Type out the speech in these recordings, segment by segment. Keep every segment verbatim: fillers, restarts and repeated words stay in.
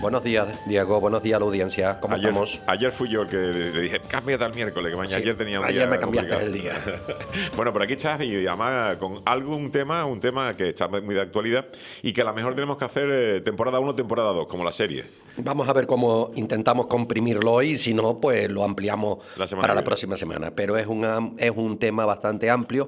Buenos días, Diego. Buenos días a la audiencia. ¿Cómo ayer, estamos? Ayer fui yo el que le dije, cámbiate al miércoles, que mañana Sí, ayer tenía un ayer día me cambiaste complicado. el día. Bueno, por aquí estás y además con algún tema, un tema que está muy de actualidad y que a lo mejor tenemos que hacer eh, temporada uno, temporada dos, como la serie. Vamos a ver cómo intentamos comprimirlo hoy, si no, pues lo ampliamos La semana para que la viene. próxima semana. Pero es, una, es un tema bastante amplio,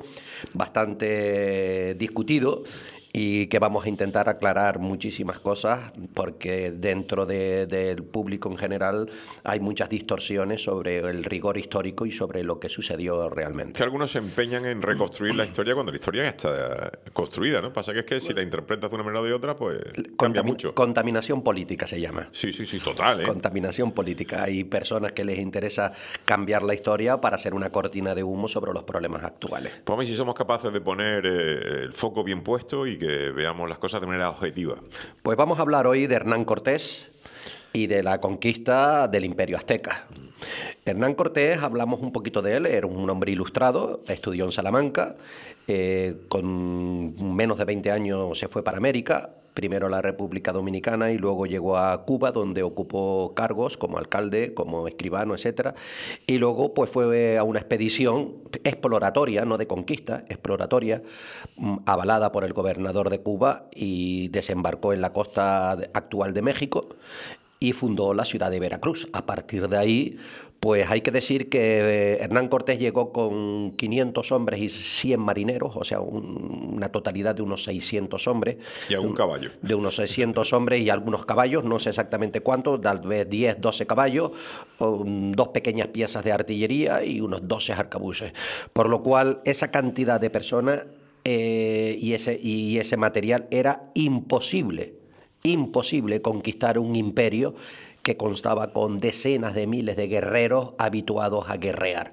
bastante discutido y que vamos a intentar aclarar muchísimas cosas porque dentro de, del público en general hay muchas distorsiones sobre el rigor histórico y sobre lo que sucedió realmente. Que algunos se empeñan en reconstruir la historia cuando la historia ya está construida, ¿no? Pasa que es que si la interpretas de una manera o de otra, pues cambia Contami- mucho. Contaminación política se llama. Sí, sí, sí, total, ¿eh? Contaminación política. Hay personas que les interesa cambiar la historia para hacer una cortina de humo sobre los problemas actuales. Pues a ver si somos capaces de poner eh, el foco bien puesto y que veamos las cosas de manera objetiva. Pues vamos a hablar hoy de Hernán Cortés y de la conquista del Imperio Azteca. Hernán Cortés, hablamos un poquito de él, era un hombre ilustrado, estudió en Salamanca, eh, con menos de veinte años se fue para América, primero a la República Dominicana y luego llegó a Cuba, donde ocupó cargos como alcalde, como escribano, etcétera. Y luego pues fue a una expedición exploratoria, no de conquista, exploratoria, avalada por el gobernador de Cuba y desembarcó en la costa actual de México y fundó la ciudad de Veracruz. A partir de ahí, pues hay que decir que Hernán Cortés llegó con quinientos hombres y cien marineros, o sea, un, una totalidad de unos seiscientos hombres. Y algún caballo. De unos seiscientos hombres y algunos caballos, no sé exactamente cuántos, tal vez diez, doce caballos, um, dos pequeñas piezas de artillería y unos doce arcabuces. Por lo cual, esa cantidad de personas eh, y, ese, y ese material era imposible. Imposible conquistar un imperio que constaba con decenas de miles de guerreros habituados a guerrear.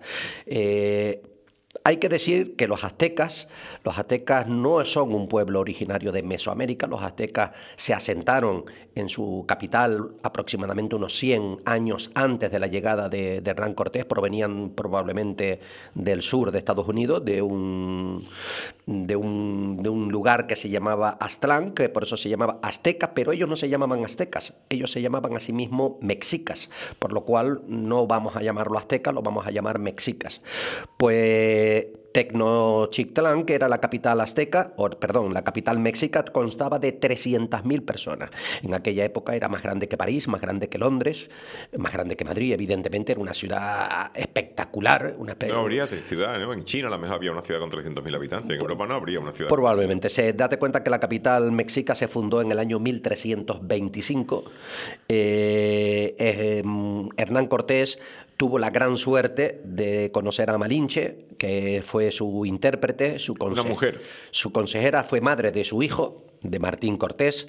Eh, Hay que decir que los aztecas, los aztecas no son un pueblo originario de Mesoamérica, los aztecas se asentaron en su capital aproximadamente unos cien años antes de la llegada de, de Hernán Cortés, provenían probablemente del sur de Estados Unidos, de un, de, un, de un lugar que se llamaba Aztlán, que por eso se llamaba azteca, pero ellos no se llamaban aztecas, ellos se llamaban a sí mismos mexicas, por lo cual no vamos a llamarlo aztecas, lo vamos a llamar mexicas. Pues Tenochtitlán, que era la capital azteca, o perdón, la capital mexica, constaba de trescientas mil personas. En aquella época era más grande que París, más grande que Londres, más grande que Madrid, evidentemente, era una ciudad espectacular. Una No habría ciudad, ¿no? En China a lo mejor había una ciudad con trescientos mil habitantes, en Europa no habría una ciudad. Probablemente. Se, date cuenta que la capital mexica se fundó en el año mil trescientos veinticinco. Eh, eh, Hernán Cortés tuvo la gran suerte de conocer a Malinche, que fue su intérprete, su, conse- Una mujer. su consejera, fue madre de su hijo, de Martín Cortés.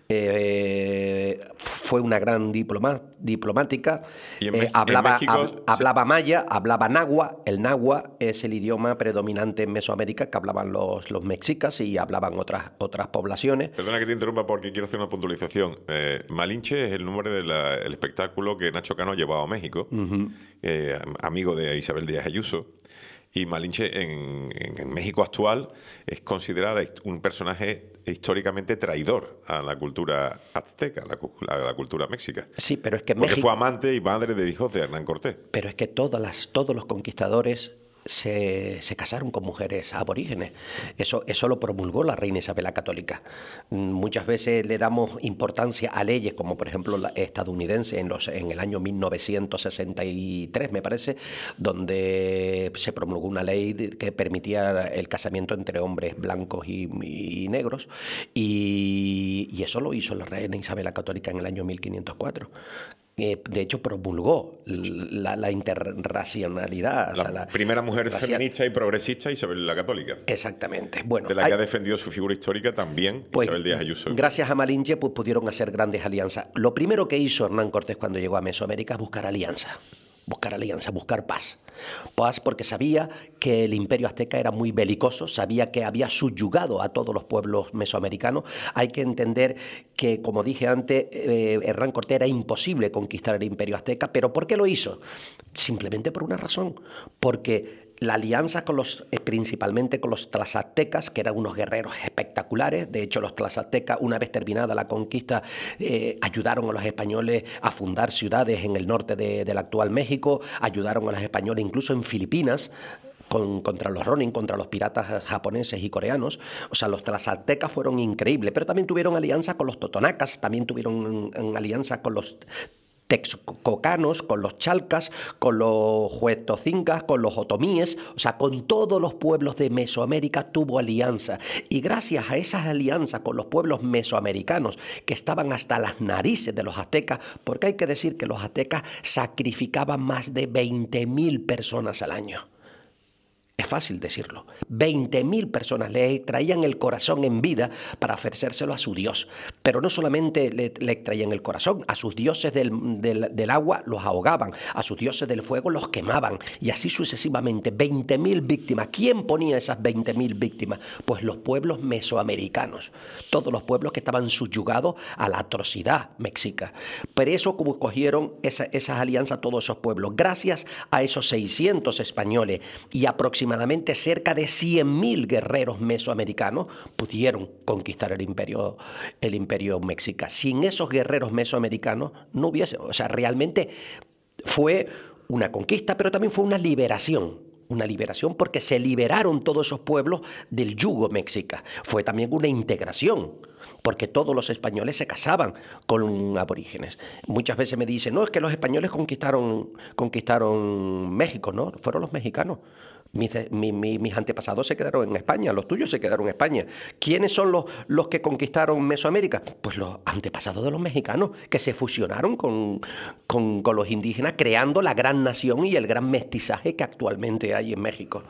Eh, fue una gran diploma, diplomática. Y en Eh, Me- en hablaba, México hab- se- hablaba maya, hablaba náhuatl. El náhuatl es el idioma predominante en Mesoamérica que hablaban los, los mexicas y hablaban otras, otras poblaciones. Perdona que te interrumpa porque quiero hacer una puntualización. Eh, Malinche es el nombre del espectáculo que Nacho Cano ha llevado a México, uh-huh. eh, amigo de Isabel Díaz Ayuso. Y Malinche en, en, en México actual es considerada un personaje históricamente traidor a la cultura azteca, a la, a la cultura mexica. Sí, pero es que Porque México, fue amante y madre de hijos de Hernán Cortés. pero es que todas las, todos los conquistadores Se, se casaron con mujeres aborígenes. Eso, eso lo promulgó la reina Isabel la Católica. Muchas veces le damos importancia a leyes como por ejemplo la estadounidense en, los, en el año mil novecientos sesenta y tres, me parece, donde se promulgó una ley que permitía el casamiento entre hombres blancos y, y negros, y, y eso lo hizo la reina Isabel la Católica en el año mil quinientos cuatro. De hecho, promulgó la, la interracialidad. La, o sea, la primera mujer racial. feminista y progresista, Isabel la Católica. Exactamente. Bueno, de la hay, que ha defendido su figura histórica también pues, Isabel Díaz Ayuso. Gracias a Malinche pues, pudieron hacer grandes alianzas. Lo primero que hizo Hernán Cortés cuando llegó a Mesoamérica es buscar alianza. Buscar alianza, buscar paz. Paz porque sabía que el imperio azteca era muy belicoso, sabía que había subyugado a todos los pueblos mesoamericanos. Hay que entender que, como dije antes, eh, Hernán Cortés era imposible conquistar el imperio azteca, pero ¿por qué lo hizo? Simplemente por una razón, porque la alianza con los, eh, principalmente con los tlaxcaltecas, que eran unos guerreros espectaculares. De hecho, los tlaxcaltecas, una vez terminada la conquista, eh, ayudaron a los españoles a fundar ciudades en el norte de, del actual México, ayudaron a los españoles incluso en Filipinas, Con, contra los Ronin, contra los piratas japoneses y coreanos. O sea, los tlaxcaltecas fueron increíbles, pero también tuvieron alianza con los totonacas, también tuvieron en, en alianza con los texcocanos, con los chalcas, con los huehtocincas, con los otomíes, o sea, con todos los pueblos de Mesoamérica tuvo alianza. Y gracias a esas alianzas con los pueblos mesoamericanos, que estaban hasta las narices de los aztecas, porque hay que decir que los aztecas sacrificaban más de veinte mil personas al año. Es fácil decirlo. veinte mil personas le traían el corazón en vida para ofrecérselo a su dios. Pero no solamente le, le traían el corazón, a sus dioses del, del, del agua los ahogaban, a sus dioses del fuego los quemaban, y así sucesivamente. veinte mil víctimas. ¿Quién ponía esas veinte mil víctimas? Pues los pueblos mesoamericanos. Todos los pueblos que estaban subyugados a la atrocidad mexica. Pero eso, como cogieron esa, esas alianzas todos esos pueblos, gracias a esos seiscientos españoles y aproximadamente aproximadamente cerca de cien mil guerreros mesoamericanos pudieron conquistar el imperio, el imperio mexica. Sin esos guerreros mesoamericanos no hubiese, o sea, realmente fue una conquista, pero también fue una liberación. Una liberación porque se liberaron todos esos pueblos del yugo mexica. Fue también una integración, porque todos los españoles se casaban con aborígenes. Muchas veces me dicen, no, es que los españoles conquistaron, conquistaron México, no, fueron los mexicanos. Mis, mi, mi, mis antepasados se quedaron en España, los tuyos se quedaron en España. ¿Quiénes son los, los que conquistaron Mesoamérica? Pues los antepasados de los mexicanos, que se fusionaron con, con, con los indígenas, creando la gran nación y el gran mestizaje que actualmente hay en México.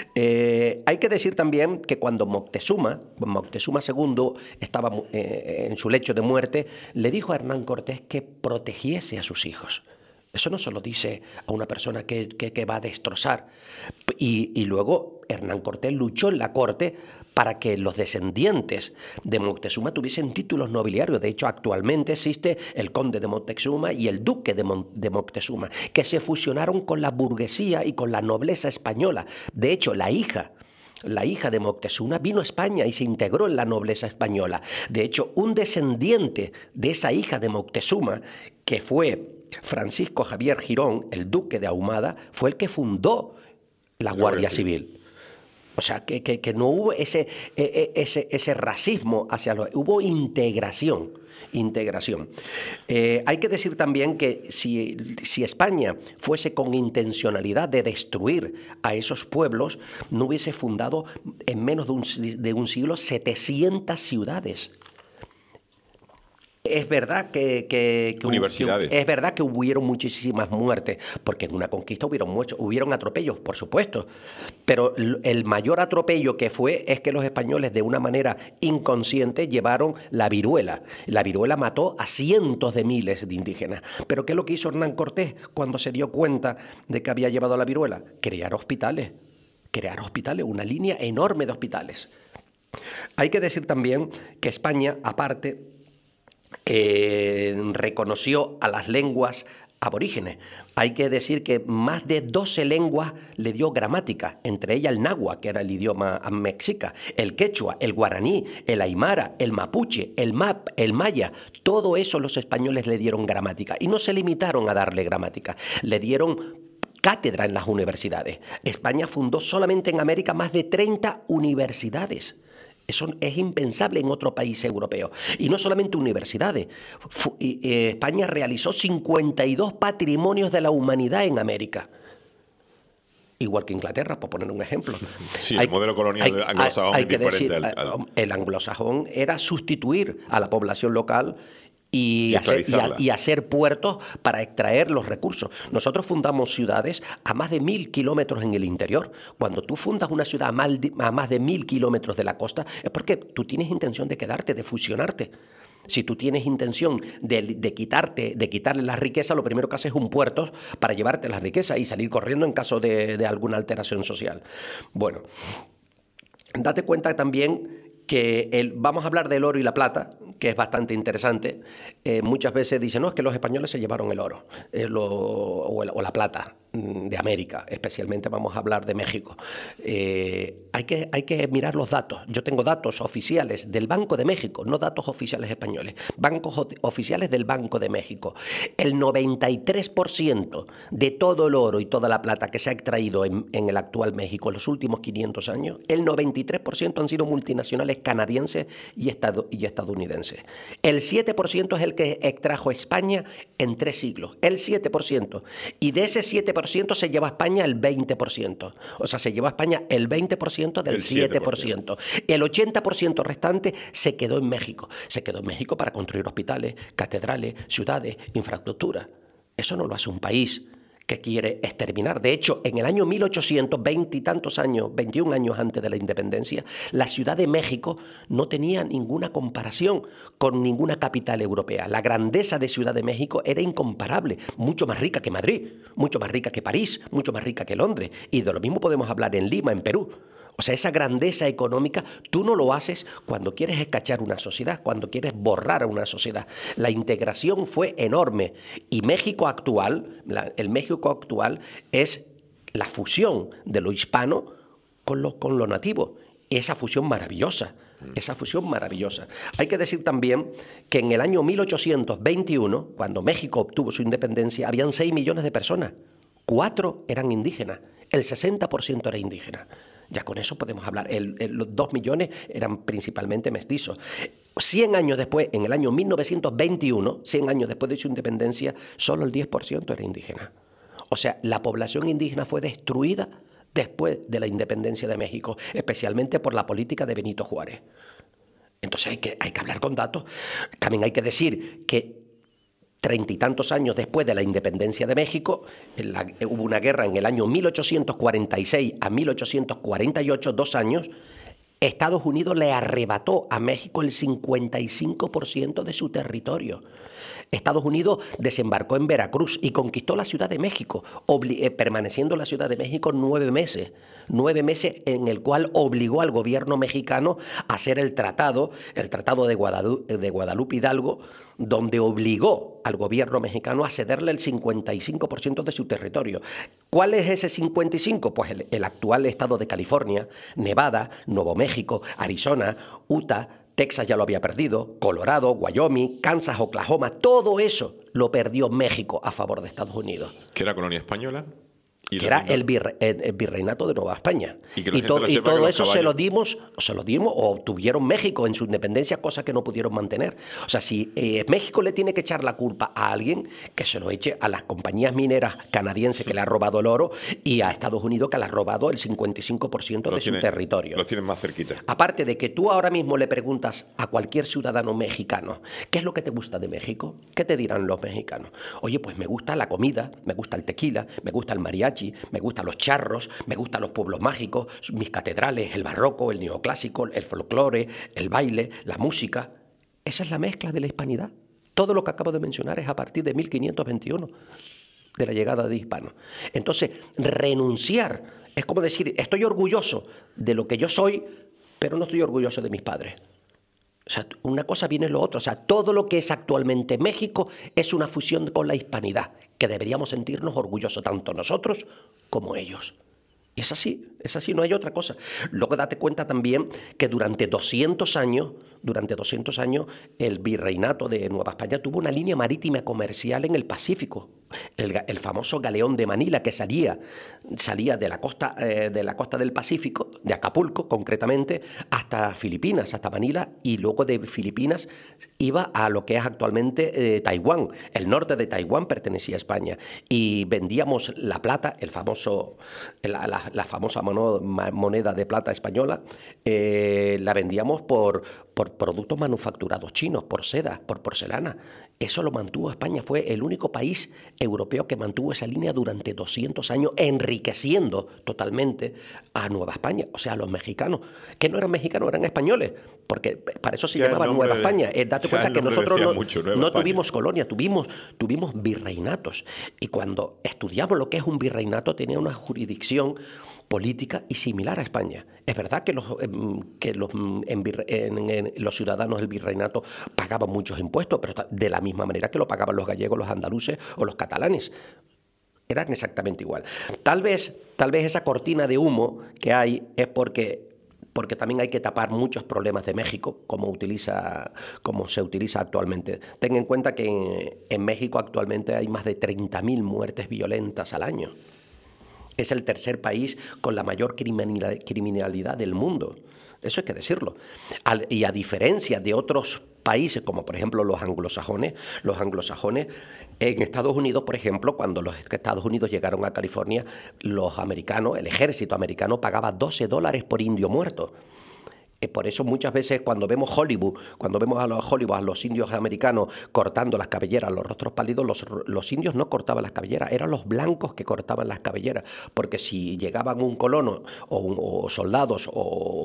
Eh, hay que decir también que cuando Moctezuma, Moctezuma segundo estaba eh, en su lecho de muerte, le dijo a Hernán Cortés que protegiese a sus hijos. Eso no se lo dice a una persona que, que, que va a destrozar. Y, y luego Hernán Cortés luchó en la corte para que los descendientes de Moctezuma tuviesen títulos nobiliarios. De hecho, actualmente existe el conde de Moctezuma y el duque de, Mon de Moctezuma, que se fusionaron con la burguesía y con la nobleza española. De hecho, la hija... La hija de Moctezuma vino a España y se integró en la nobleza española. De hecho, un descendiente de esa hija de Moctezuma, que fue Francisco Javier Girón, el duque de Ahumada, fue el que fundó la Guardia Civil. O sea, que, que, que no hubo ese, ese, ese racismo hacia los... Hubo integración. Integración. Eh, hay que decir también que si, si España fuese con intencionalidad de destruir a esos pueblos, no hubiese fundado en menos de un, de un siglo setecientas ciudades. Es verdad que, que, que, Universidades. que es verdad que hubieron muchísimas muertes, porque en una conquista hubieron muertos, hubieron atropellos, por supuesto, pero el mayor atropello que fue es que los españoles de una manera inconsciente llevaron la viruela. La viruela mató a cientos de miles de indígenas. Pero ¿qué es lo que hizo Hernán Cortés cuando se dio cuenta de que había llevado la viruela? Crear hospitales, crear hospitales, una línea enorme de hospitales. Hay que decir también que España, aparte, Eh, reconoció a las lenguas aborígenes. Hay que decir que más de doce lenguas le dio gramática, entre ellas el náhuatl, que era el idioma mexica, el quechua, el guaraní, el aymara, el mapuche, el map, el maya. Todo eso los españoles le dieron gramática y no se limitaron a darle gramática, le dieron cátedra en las universidades. España fundó solamente en América más de treinta universidades. Eso es impensable en otro país europeo. Y no solamente universidades. España realizó cincuenta y dos patrimonios de la humanidad en América. Igual que Inglaterra, por poner un ejemplo. Sí, hay, el modelo colonial hay, anglosajón hay es que diferente decir, al, al... El anglosajón era sustituir a la población local y, y, hacer, y, a, y hacer puertos para extraer los recursos. Nosotros fundamos ciudades a más de mil kilómetros en el interior. Cuando tú fundas una ciudad a más, de, a más de mil kilómetros de la costa, es porque tú tienes intención de quedarte, de fusionarte. Si tú tienes intención de, de quitarte, de quitarle la riqueza, lo primero que haces es un puerto para llevarte la riqueza y salir corriendo en caso de, de alguna alteración social. Bueno, date cuenta también que el, vamos a hablar del oro y la plata, que es bastante interesante. Eh, muchas veces dicen, no, es que los españoles se llevaron el oro eh, lo, o, el, o la plata. de América, especialmente vamos a hablar de México. Eh, hay que, hay que mirar los datos. Yo tengo datos oficiales del Banco de México, no datos oficiales españoles, bancos oficiales del Banco de México. El noventa y tres por ciento de todo el oro y toda la plata que se ha extraído en, en el actual México en los últimos quinientos años, el noventa y tres por ciento han sido multinacionales canadienses y, estad y estadounidenses. El siete por ciento es el que extrajo España en tres siglos, el siete por ciento. Y de ese siete por ciento se lleva a España el veinte por ciento. O sea, se lleva a España el veinte por ciento del el siete por ciento. El ochenta por ciento restante se quedó en México. Se quedó en México para construir hospitales, catedrales, ciudades, infraestructura. Eso no lo hace un país que quiere exterminar. De hecho, en el año mil ochocientos, veinte y tantos años, veintiún años antes de la independencia, la Ciudad de México no tenía ninguna comparación con ninguna capital europea. La grandeza de Ciudad de México era incomparable, mucho más rica que Madrid, mucho más rica que París, mucho más rica que Londres. Y de lo mismo podemos hablar en Lima, en Perú. O sea, esa grandeza económica tú no lo haces cuando quieres escachar una sociedad, cuando quieres borrar a una sociedad. La integración fue enorme y México actual, la, el México actual es la fusión de lo hispano con lo, con lo nativo. Esa fusión maravillosa, esa fusión maravillosa. Hay que decir también que en el año mil ochocientos veintiuno, cuando México obtuvo su independencia, habían seis millones de personas. Cuatro eran indígenas, el sesenta por ciento era indígena. Ya con eso podemos hablar. El, el, los dos millones eran principalmente mestizos. Cien años después, en el año mil novecientos veintiuno, cien años después de su independencia, solo el diez por ciento era indígena. O sea, la población indígena fue destruida después de la independencia de México, especialmente por la política de Benito Juárez. Entonces hay que, hay que hablar con datos. También hay que decir que treinta y tantos años después de la independencia de México, la, hubo una guerra en el año mil ochocientos cuarenta y seis a mil ochocientos cuarenta y ocho, dos años, Estados Unidos le arrebató a México el cincuenta y cinco por ciento de su territorio. Estados Unidos desembarcó en Veracruz y conquistó la Ciudad de México, eh, permaneciendo en la Ciudad de México nueve meses. Nueve meses en el cual obligó al gobierno mexicano a hacer el tratado, el tratado de Guadalupe, de Guadalupe Hidalgo, donde obligó al gobierno mexicano a cederle el cincuenta y cinco por ciento de su territorio. ¿Cuál es ese cincuenta y cinco? Pues el, el actual estado de California, Nevada, Nuevo México, Arizona, Utah, Texas ya lo había perdido, Colorado, Wyoming, Kansas, Oklahoma, todo eso lo perdió México a favor de Estados Unidos. ¿Que era colonia española? Que era el, virre, el, el virreinato de Nueva España. Y, y, to, y todo eso se lo dimos, se lo dimos o obtuvieron México en su independencia, cosa que no pudieron mantener. O sea, si eh, México le tiene que echar la culpa a alguien, que se lo eche a las compañías mineras canadienses que le ha robado el oro y a Estados Unidos que le ha robado el cincuenta y cinco por ciento de su territorio. Los tienen más cerquita. Aparte de que tú ahora mismo le preguntas a cualquier ciudadano mexicano, ¿qué es lo que te gusta de México? ¿Qué te dirán los mexicanos? Oye, pues me gusta la comida, me gusta el tequila, me gusta el mariachi, me gustan los charros, me gustan los pueblos mágicos, mis catedrales, el barroco, el neoclásico, el folclore, el baile, la música. Esa es la mezcla de la hispanidad. Todo lo que acabo de mencionar es a partir de mil quinientos veintiuno, de la llegada de hispanos. Entonces, renunciar es como decir, estoy orgulloso de lo que yo soy, pero no estoy orgulloso de mis padres. O sea, una cosa viene lo otro. O sea, todo lo que es actualmente México es una fusión con la hispanidad, que deberíamos sentirnos orgullosos tanto nosotros como ellos. Y es así, es así, no hay otra cosa. Luego date cuenta también que durante doscientos años, durante doscientos años, el virreinato de Nueva España tuvo una línea marítima comercial en el Pacífico. El, el famoso galeón de Manila que salía, salía de la costa, eh, de la costa del Pacífico, de Acapulco concretamente, hasta Filipinas, hasta Manila, y luego de Filipinas iba a lo que es actualmente eh, Taiwán. El norte de Taiwán pertenecía a España y vendíamos la plata, el famoso, la, la, la famosa moneda de plata española, eh, la vendíamos por, por productos manufacturados chinos, por seda, por porcelana. Eso lo mantuvo España, fue el único país europeo que mantuvo esa línea durante doscientos años, enriqueciendo totalmente a Nueva España, o sea, a los mexicanos, que no eran mexicanos, eran españoles, porque para eso se ya llamaba Nueva de, España. Eh, date cuenta que nosotros no, mucho, no tuvimos colonia, tuvimos, tuvimos virreinatos, y cuando estudiamos lo que es un virreinato, tenía una jurisdicción política y similar a España. Es verdad que los, que los, en, en, en, los ciudadanos del virreinato pagaban muchos impuestos, pero de la misma manera que lo pagaban los gallegos, los andaluces o los catalanes. Eran exactamente igual. Tal vez, tal vez esa cortina de humo que hay es porque, porque también hay que tapar muchos problemas de México, como, utiliza, como se utiliza actualmente. Ten en cuenta que en, en México actualmente hay más de treinta mil muertes violentas al año. Es el tercer país con la mayor criminalidad del mundo. Eso hay que decirlo. Al, y a diferencia de otros países, como por ejemplo los anglosajones, los anglosajones en Estados Unidos, por ejemplo, cuando los Estados Unidos llegaron a California, los americanos, el ejército americano pagaba doce dólares por indio muerto. Por eso muchas veces cuando vemos Hollywood, cuando vemos a los Hollywood, a los indios americanos cortando las cabelleras, los rostros pálidos, los, los indios no cortaban las cabelleras, eran los blancos que cortaban las cabelleras, porque si llegaban un colono o, un, o soldados o,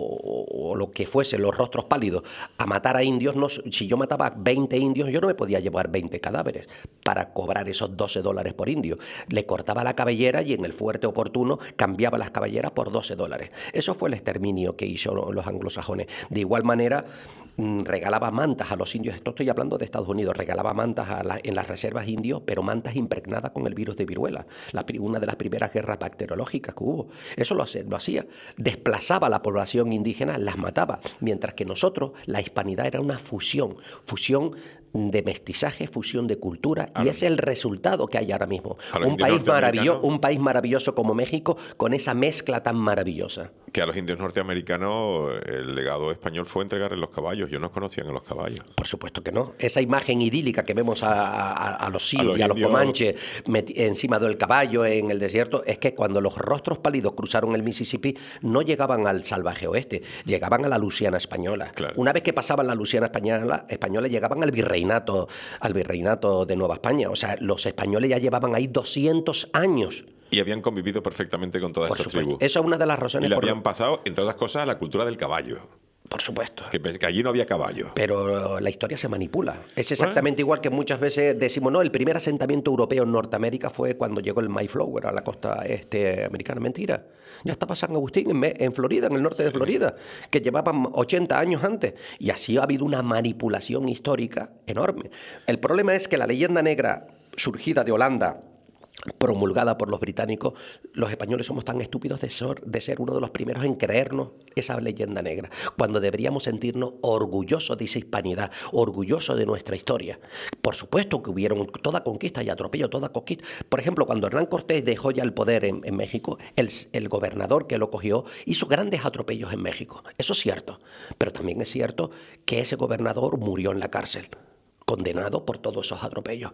o, o lo que fuese, los rostros pálidos, a matar a indios, no, si yo mataba veinte indios, yo no me podía llevar veinte cadáveres para cobrar esos doce dólares por indio. Le cortaba la cabellera y en el fuerte oportuno cambiaba las cabelleras por doce dólares. Eso fue el exterminio que hizo los anglosajones. De igual manera, regalaba mantas a los indios, esto estoy hablando de Estados Unidos, regalaba mantas a la, en las reservas indios, pero mantas impregnadas con el virus de viruela, la, una de las primeras guerras bacteriológicas que hubo. Eso lo, lo hacía, desplazaba a la población indígena, las mataba, mientras que nosotros, la hispanidad era una fusión, fusión de mestizaje, fusión de cultura, y es el resultado que hay ahora mismo. Un país, maravilloso, un país maravilloso como México, con esa mezcla tan maravillosa. Que a los indios norteamericanos el legado español fue entregarles los caballos. Ellos no conocían a los caballos. Por supuesto que no. Esa imagen idílica que vemos a, a, a los sios y a los comanches encima del caballo en el desierto, es que cuando los rostros pálidos cruzaron el Mississippi, no llegaban al salvaje oeste, llegaban a la Luisiana española. Claro. Una vez que pasaban la Luisiana española, española llegaban al virreinato, al virreinato de Nueva España. O sea, los españoles ya llevaban ahí doscientos años. Y habían convivido perfectamente con todas estas tribus. Eso es una de las razones. Y le habían pasado, entre otras cosas, a la cultura del caballo. Por supuesto. Que, que allí no había caballo. Pero la historia se manipula. Es exactamente bueno. igual que muchas veces decimos, no, el primer asentamiento europeo en Norteamérica fue cuando llegó el Mayflower a la costa este americana. Mentira. Ya estaba San Agustín en, en Florida, en el norte sí. de Florida, que llevaban ochenta años antes. Y así ha habido una manipulación histórica enorme. El problema es que la leyenda negra surgida de Holanda, promulgada por los británicos, los españoles somos tan estúpidos de ser, de ser uno de los primeros en creernos esa leyenda negra, cuando deberíamos sentirnos orgullosos de esa hispanidad, orgullosos de nuestra historia. Por supuesto que hubieron toda conquista y atropello, toda conquista. Por ejemplo, cuando Hernán Cortés dejó ya el poder en, en México, el, el gobernador que lo cogió hizo grandes atropellos en México. Eso es cierto, pero también es cierto que ese gobernador murió en la cárcel, condenado por todos esos atropellos.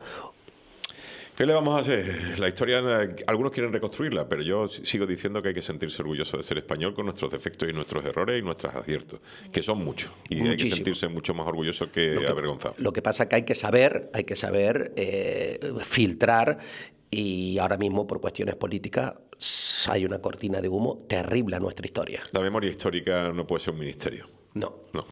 ¿Qué le vamos a hacer? La historia, algunos quieren reconstruirla, pero yo sigo diciendo que hay que sentirse orgulloso de ser español con nuestros defectos y nuestros errores y nuestros aciertos, que son muchos. Y Muchísimo. Hay que sentirse mucho más orgulloso que, que avergonzado. Lo que pasa es que hay que saber, hay que saber eh, filtrar, y ahora mismo por cuestiones políticas hay una cortina de humo terrible a nuestra historia. La memoria histórica no puede ser un ministerio. No. No.